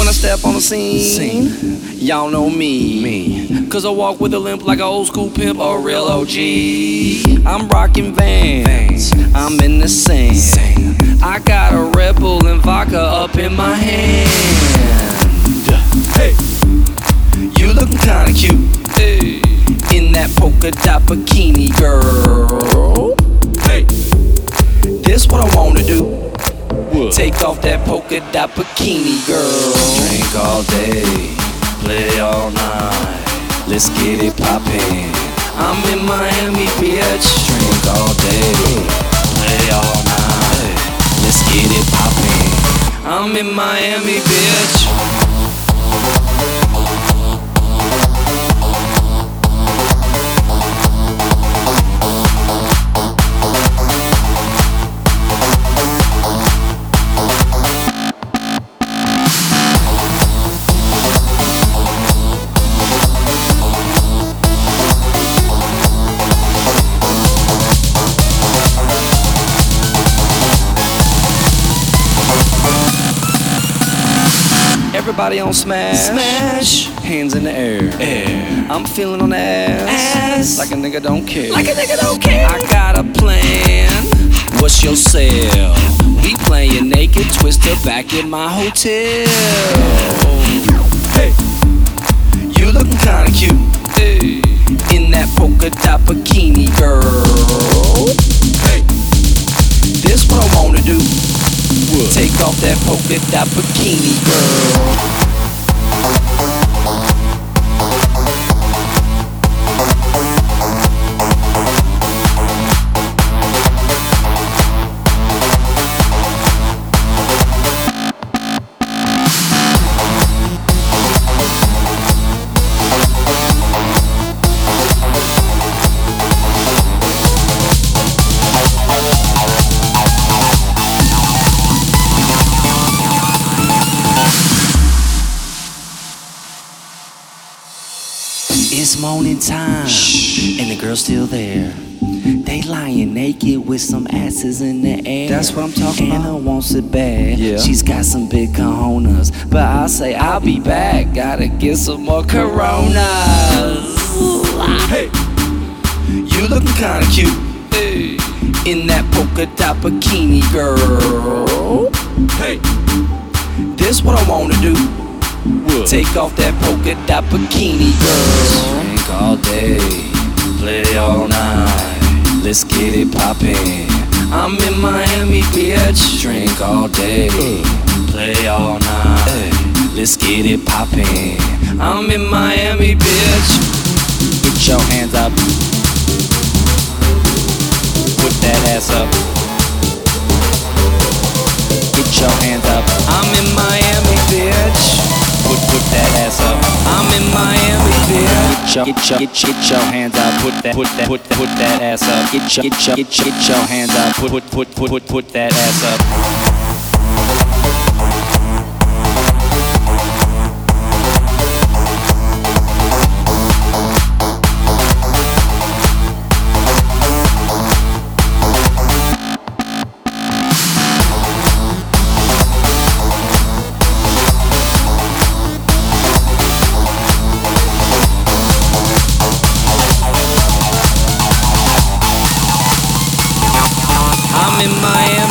When I step on the scene, y'all know me. Cause I walk with a limp like an old school pimp or a real OG. I'm rocking Vans, I'm in the sand. I got a Red Bull and vodka up in my hand. Hey, you looking kinda cute, hey, in that polka dot bikini, girl. Hey, this what I wanna do. What? Take off that polka dot bikini, girl. Drink all day, play all night. Let's get it poppin'. I'm in Miami, bitch. Drink all day, play all night. Let's get it poppin'. I'm in Miami, bitch. Everybody on smash, hands in the air. I'm feeling on the ass, like a nigga don't care. I got a plan, what's your sale? We playing naked twister back in my hotel. Hey, you looking kinda cute, hey, in that polka dot bikini, girl. Hey, this what I wanna do. What? Take off that polka dot bikini, girl. It's morning time, and the girl's still there. They lying naked with some asses in the air. That's what I'm talking about. Anna wants it bad. Yeah. She's got some big cojones, but I say I'll be back. Gotta get some more Coronas. Hey, you looking kinda cute, hey, in that polka dot bikini, girl. Hey, this what I wanna do. What? Take off that polka dot bikini, girl. Drink all day, play all night. Let's get it poppin'. I'm in Miami, bitch. Drink all day, play all night. Let's get it poppin'. I'm in Miami, bitch. Put your hands up. Put that ass up. Get your hands up. I'm in Miami, bitch. Put that ass up. I'm in Miami, bitch. Get your hands up. Put that ass up. Get your hands up. Put that ass up. I'm in Miami.